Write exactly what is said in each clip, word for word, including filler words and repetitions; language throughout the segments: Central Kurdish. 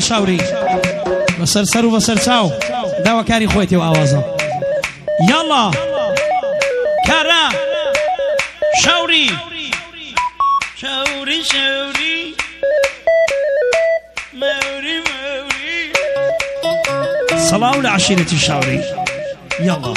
شاوری بسر سر و بسر چاو داوا کاری خویتی و آوازم یالا کارا شاوری شاوری شاوری موري موري صلاة لعشيرة الشاوري يلا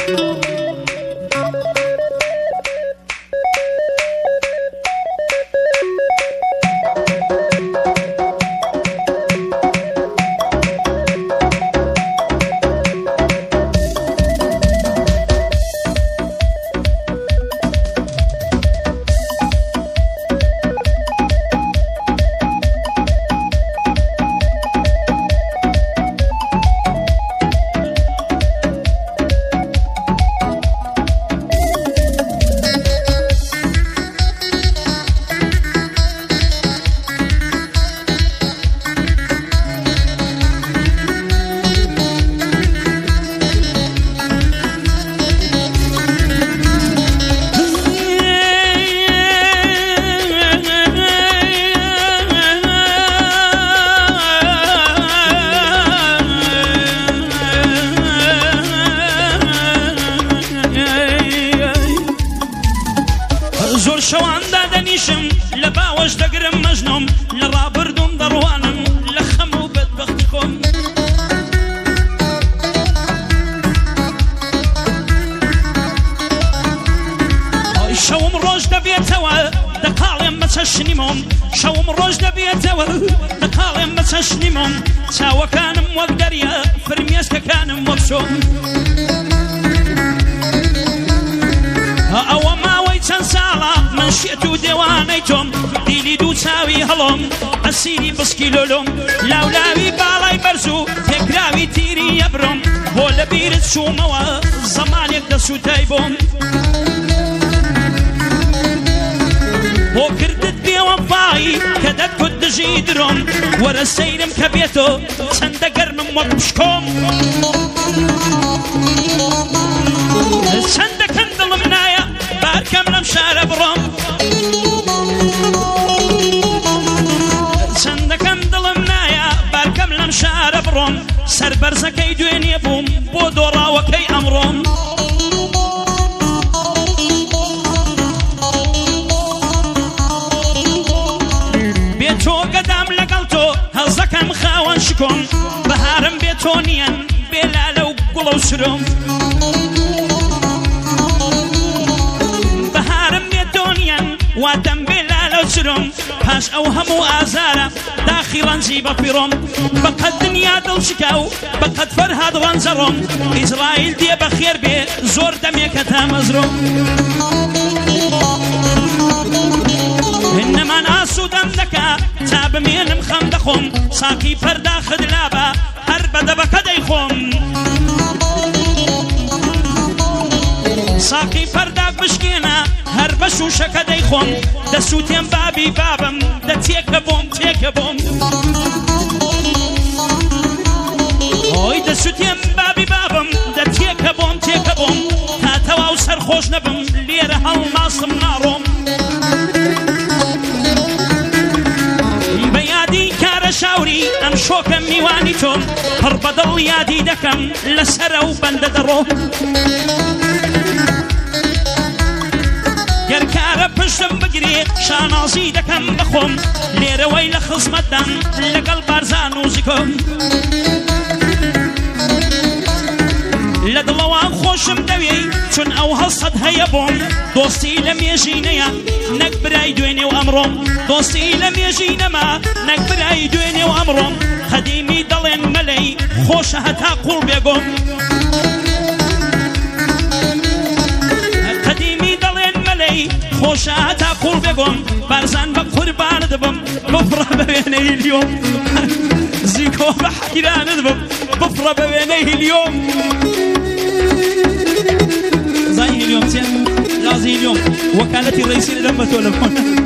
زور شوان دادنيشم لباوش دقرم مجنوم لرابردم دروانم لخمو بدبختكم شوم روج دبيتوا دقالم متشنمم شوم روج دبيتوا دقالم متشنمم تاوا كانم وقدريا فرميسك كانم مبسوم او ما ويتن سالا من شئتو ديوانيتم ديلي دو تاوي هلوم اسيري بسكيلولوم لاولاوي بالاي برزو تكراوي تيري يبرم بولا بيرت شوموا زمانك دسو تايبوم بو كردت بي وفاي كدت كد جيدرم ورا سيرم كبيتو سندقر من وقبشكم سندك اندل منايا باركم لمشار برم سندك اندل منايا باركم لمشار برم سر برزكي دويني بوم بو دورا وكي امرم بيتو قدام لقلتو هزكم خاون شكم بهارم بيتونيا بلالو قلو سرم واتم بلالو سرم باش او همو آزارة داخلا زيبا بيرم بقد دنيا دل شكاو بقد فرهاد وانزرم إسرائيل دي بخير بي زور دمي كتا مزرم إنما ناسو دم دكا تاب مين مخم دخم ساقي فردا خدلابا هرب دبكا ديخم ساقي فرداك مشكينا هر بشو شكا ديخون دسو تيم بابي بابم دا تيكا بوم تيكا بوم اوي دسو تيم بابي بابم دا تيكا بوم تيكا بوم تاتواو سرخوش نبم ليرا هل ماصم نارم بيادي كار شاوري ام شوكم ميواني توم هربدل يادي دكم لسرو بند درو يركار بشم بجري شانازي دكم بخم ليرة ويل خصمتن لقل بارزان وزكم لدلوان خوشم دوي چون او هالصد هيبوم دوستي لم يجينيا نكبر اي دويني وامرم دوستي لم يجينما نكبر اي دويني وامرم خديمي دلين ملي خوش هتا قول بيقوم خوشات اقول بگم برزن با قربان دبم بفرح ببینه اليوم زيكو بحيران دبم بفرح ببینه اليوم زي اليوم تيا لازم اليوم وكالة الرئيس لما تولفون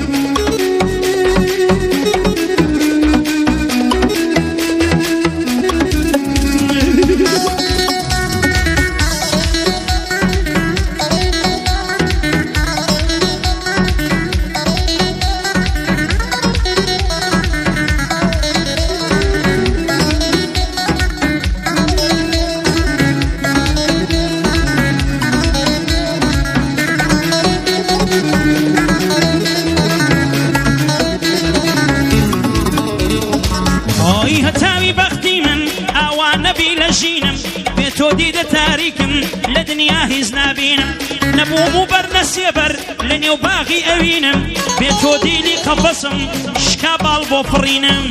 بێ تاریکم لە دنیا هیچ نابینم نەبووم و بەرنەسێبەر لە نێو باغی ئەوینم بێ تۆ دیلی قەفەسم شکا باڵ بۆ فڕینم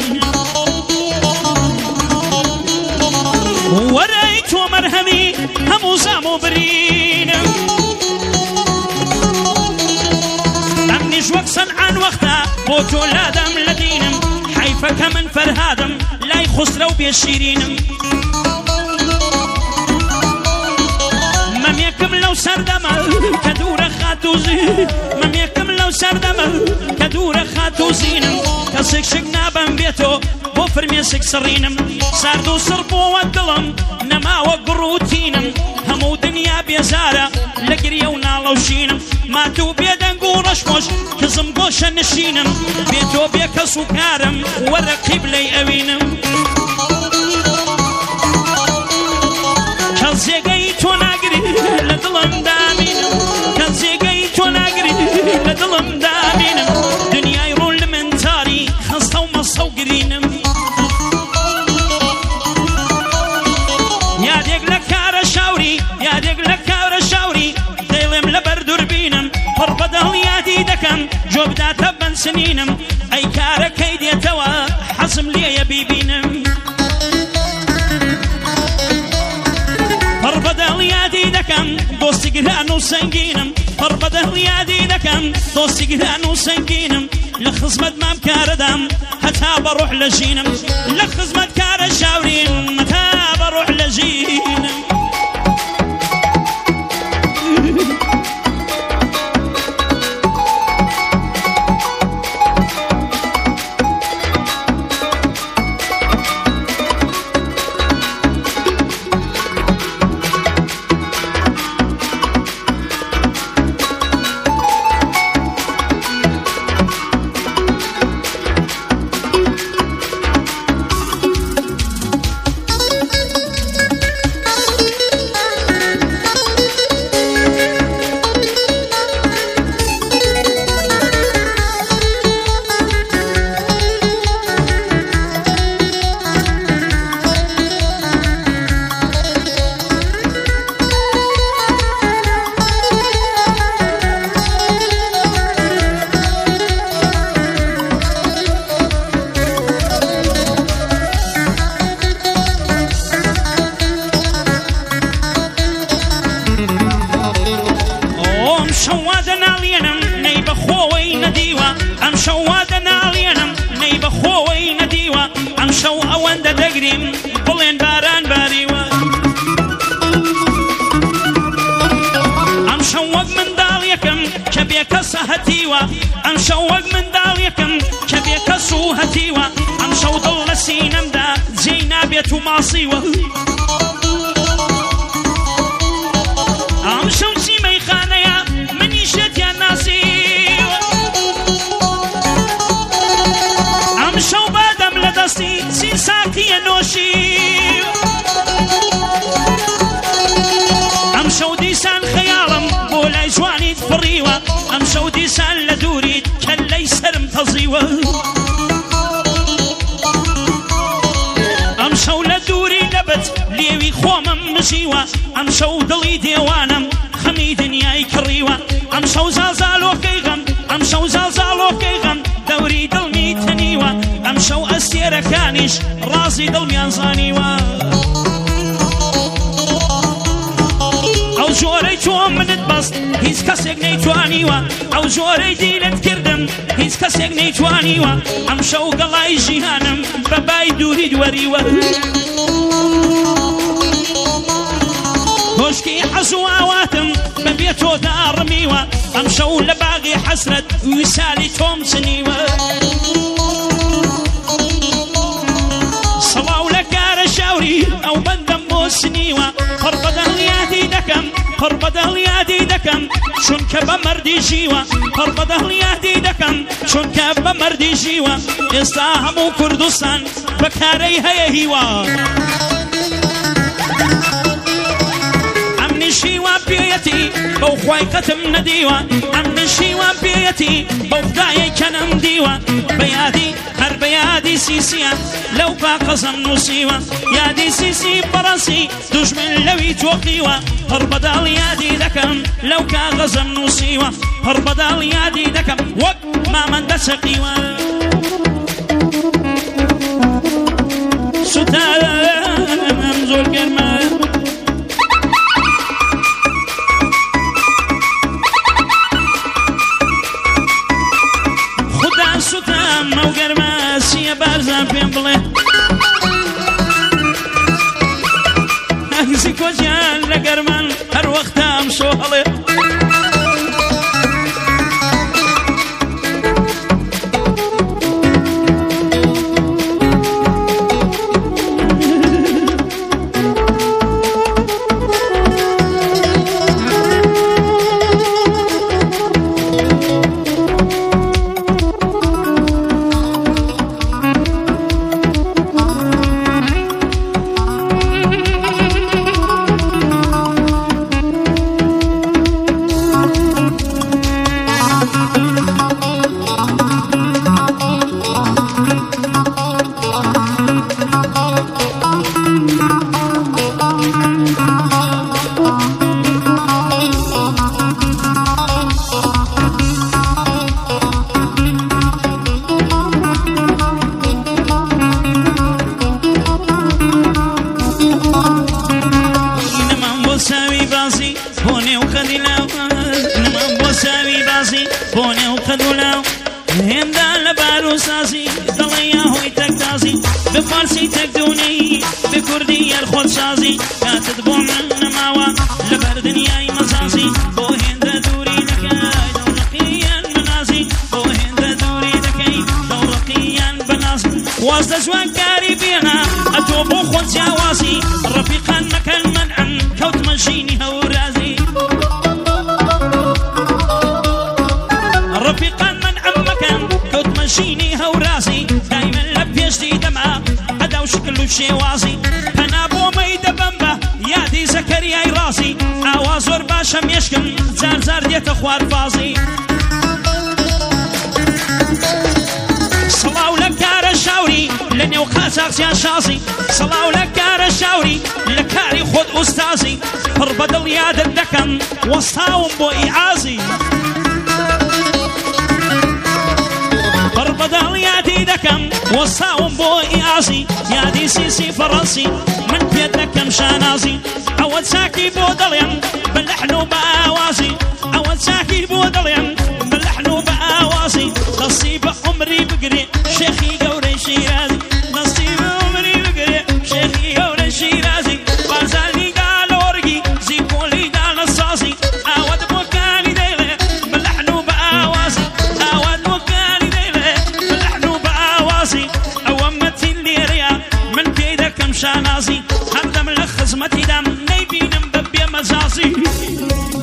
وەرای تۆ مەرهەمی هەموو زام و برینم ئەمنیش وەک سەنعان وەختە بۆ تۆ لادەم لە دینم حیفەکە من فەرهادم لای خوسرە و بێشیرینم مەمێکم لەو سەردەمە کە دوورە خات و زی مەمێکم لەو سەردەمە کە دوورە خات و زینم کەسێک شک نابەم بێتۆ بۆ فرمێسک سڕینم سارد و سڕ بۆوە دڵم نەماوە گڕ و تینم هەموو دنیا بێزارە لە گریە و ناڵە و شینم ماتوو بێدەنگ و ڕەشخۆش کزم گۆشە نشینم بێتۆ بێ کەس و کارم وەرە قیبلەی ئەوینم کەس جێگەی تۆ ناگری لە دڵم دامینم کەس جێگەی تۆ ناگری لە دڵم دامینم دنیای ڕوون لە من تاری خەستە و مەستە و گرینم یادێک لە کارە شاوری یادێک لە کارە شاوری دڵێم لە بەر دووربینم پڕ بە دڵیادی دەکەم جۆ بداتە بەنسنینم ئەی کارەکەی دێتەوە حەزم لێیە بیبینم پڕ بە دڵیادی دەکەم دۆستی گران و سەنگینم پڕ بە دڵیادی دەکەم دۆستی گران و سەنگینم لە خزمەت مام کارەدام هەتا بە ڕوح لە ژینم لە خزمەت کارە شاوریم هەتا بە ڕوح لە ژینم ئەم شەو وەک منداڵ یەکەم کە بێ کەس و هەتیوە ئەم شەو دڵ لە سینەمدا جێی نابێت و ماسیوە ئەم شەو چی مەیخانەیە منیشێتیان ناسیوە ئەم شەو بادەم لە دەستی چی ساقیە نۆشیوە ئەم شەو دیسان خەیاڵم بۆ لای جوانیت فڕیوە ئەم شەو دیسان لە دووریت کەللەی سەرم تەزیوە ئەم شەو لە دووری لەبت لێوی خۆمم مژیوە ئەم شەو دڵی دێوانم خەمی دنیای کڕیوە ئەم شەو زازالۆکەی غەم ئەم شەو زازالۆکەی غەم دەوری دڵمی تەنیوە ئەم شەو ئەستێرەکانیش ڕازی دڵمیان زانیوە ئەو ژۆرەی تۆ منت بەست هیچ کەسێک نەیتوانیوە ئەو ژۆرەی دیلت کردم هیچ کەسێک نەیتوانیوە ئەم شەو گەڵای ژیهانم بە بای دووری دووەریوە کۆشکی حەز و ئاواتم بەبێ تۆ داڕمیوە ئەم شەو لە باغی حەسرەت ویسالی تۆم چنیوە سەڵاو لە کارە شاوری ئەو بەندەم بۆ سنیوە پڕ بە دڵیادی دەکەم پڕ بە دڵیادی دەکەم چونکە بە مەردی ژیوە پڕ بە دڵیادی دەکەم چونکە بە مەردی ژیوە ئێستا هەموو کوردستان بەکارەی هەیە هیوە ئەمنیش شیوان پێیەتی بەو خوای قەتم نەدیوە ئەم من شیوان پێیەتی بەو خدایەی کەنم دیوە بە یادی هەر بە یادی سیسیە لەو پاقەزەم نووسیوە یادی سیسی بەڕەسی دوژمن لەوی تۆقیوە هەر بەداڵ یادی دەکەم لەو کاغەزەم نووسیوە هەر بەداڵ یادی دەکەم وەک مامەندە چەقیوە سوتام زۆر گەرمە خدا سوتام ئەو گەرمە سیە بارزان پێم بڵێ ئەگزی کۆجیان لە گەرمان هەر وەختام شۆ هەڵێ بفارسی تکدونی بکردی الخود سازی کاتت بو من نماوا لبر دنیای مزازی بو هند دوری دکای دورقیان منازی بو هند دوری دکای دورقیان بنازی وازد جوان کاری بینا اتو بو خود جوازی رفیقان مکن منعم کوت مجینی هورازی رفیقان منعم مکن کوت مجینی هورازی دایما لبیشتی دما وشكل شێوازی پەنا بۆ مەیدە بەمبە یادی زەکەریای ڕازی ئاوا زۆر باشە مێشکم جار جار دێتە خوارفازی سەڵاو لە کارە شاوری لە نێو قاچاقچیان شازی سەڵاو لە کارە شاوری لە کاری خۆت ئوستازی پڕ بەدڵ یادت دەکەم وەستاوم بۆ ئیعازی پڕ بەدڵ یادی دەکەم وەستاوم بۆ ئیعازی یادی سیسی فەڕەنسی من پێت دەکەم شانازی ئەوە چاکی بۆ دەڵێم بە لەحن و بە ئاوازی ئەوە چاکی بۆ دەڵێم بە لەحن و بە ئاوازی دەستی بە عومری بگرێ شێخی گەورەی شیرازی دەستی بە عومری بگرێ شێخی گەورەی شیرازی بارزانی گالۆرگی زیکۆلی دانەسازی ئاوەت بۆ کانی دەیڵێ بە لەحن و بە ئاوازی ئاوەت بۆ کانی دەیڵێ بە لەحن و بە ئاوازی ئەوە مەتین لێرەیە من پێی دەکەم شانازی هەردەم لە خزمەتیدام نەیبینم بە بێمەجازی